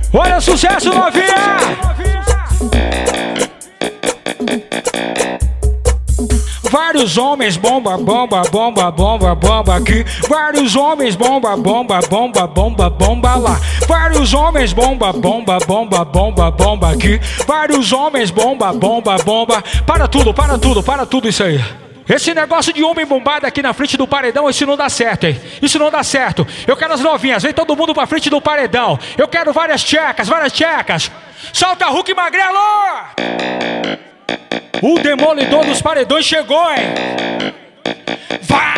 Olha, sucesso, novinha! Vários homens bomba, bomba, bomba, bomba, bomba aqui. Vários homens bomba, bomba, bomba, bomba, bomba lá. Vários homens bomba, bomba, bomba, bomba, bomba aqui. Vários homens bomba, bomba, bomba. Para tudo isso aí. Esse negócio de homem bombado aqui na frente do paredão, isso não dá certo, hein? Isso não dá certo. Eu quero as novinhas, vem todo mundo pra frente do paredão. Eu quero várias tchecas, várias tchecas. Solta Hulk Magrelo! O demolidor dos paredões chegou, hein? Vai!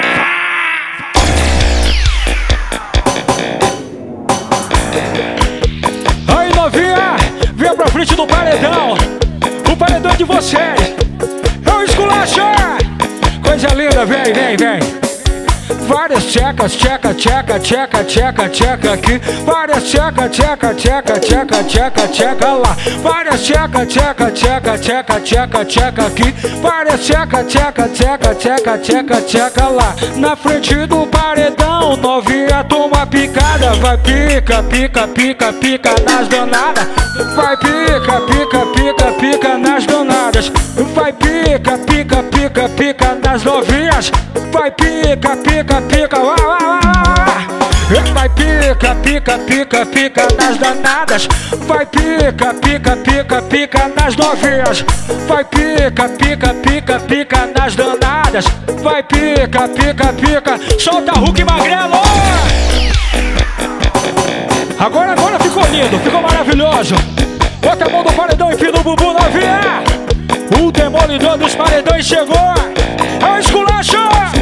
Aí, novinha, vem pra frente do paredão. O paredão é de vocês. É o esculacho! Coisa linda, vem, vem, vem. Várias tchecas, tcheca, tcheca, tcheca, tcheca, tcheca aqui. Várias tcheca, tcheca, tcheca, tcheca, tcheca, tcheca lá. Várias tcheca, tcheca, tcheca, tcheca, tcheca, tcheca aqui. Várias tcheca, tcheca, tcheca, tcheca, tcheca, tcheca lá. Na frente do paredão, novinha toma picada. Vai pica, pica, pica, pica nas danadas. Vai pica, pica, pica, pica nas danadas. Vai pica, pica, pica, pica nas novinhas. Vai pica, pica, pica, vai, vai, vai. Vai pica, pica, pica, pica nas danadas. Vai pica, pica, pica, pica nas novinhas. Vai pica, pica, pica, pica nas danadas. Vai pica, pica, pica. Solta Hulk Magrelo! Agora ficou lindo, ficou maravilhoso. Bota a mão do paredão e enfia o bumbum, novinha. O demolidor dos paredões chegou. É o esculacho!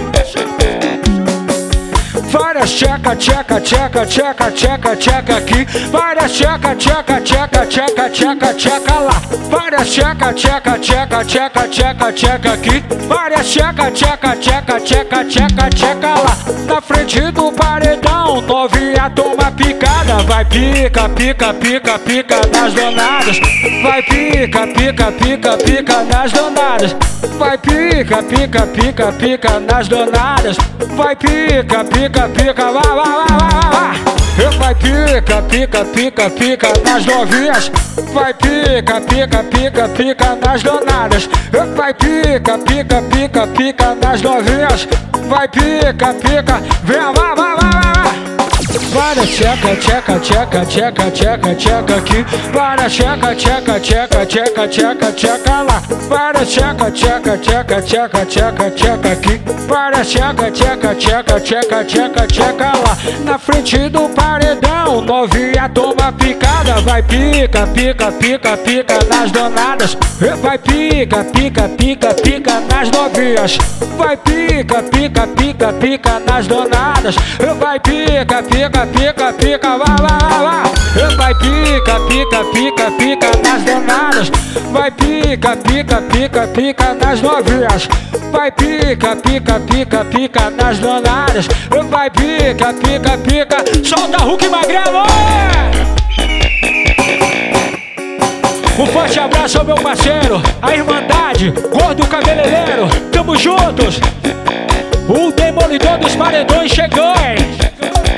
Várias tcheca, tcheca, tcheca, tcheca, tcheca, tcheca aqui. Várias tcheca, tcheca, tcheca, tcheca, tcheca, tcheca lá. Várias tcheca, tcheca, tcheca, tcheca, tcheca, tcheca aqui. Várias tcheca, tcheca, tcheca, tcheca, tcheca, tcheca lá. Na frente do paredão, novinha toma picada. Vai pica, pica, pica, pica nas danadas. Vai pica, pica, pica, pica nas danadas. Vai pica, pica, pica, pica nas danadas. Vai pica, pica, pica, vai, vai, vai, vai, vai. Vai pica, pica, pica, pica nas novinhas. Vai pica, pica, pica, pica nas danadas. Vai pica, pica, pica, pica nas novinhas. Vai pica, pica, vem, vai, vai, vai, vai. Várias tcheca, tcheca, tcheca, tcheca, tcheca, tcheca aqui. Várias tcheca, tcheca, tcheca, tcheca, tcheca, tcheca lá. Várias tcheca, tcheca, tcheca, tcheca, tcheca, tcheca aqui. Várias tcheca, tcheca, tcheca, tcheca, tcheca, tcheca lá. Na frente do paredão, novinha toma picada. Vai pica, pica, pica, pica nas danadas. Vai pica, pica, pica, pica nas novinhas. Vai pica, pica, pica, pica nas danadas. Vai pica, pica, pica, pica, vai, vai, vai. Vai pica, pica, pica, pica nas danadas. Vai pica, pica, pica, pica nas novinhas. Vai pica, pica, pica, pica nas danadas. Vai pica, pica, pica. Solta Hulk Magrelo! Um forte abraço ao meu parceiro, a Irmandade, Gordo Cabeleireiro. Tamo juntos! O demolidor dos paredões chegou, hein?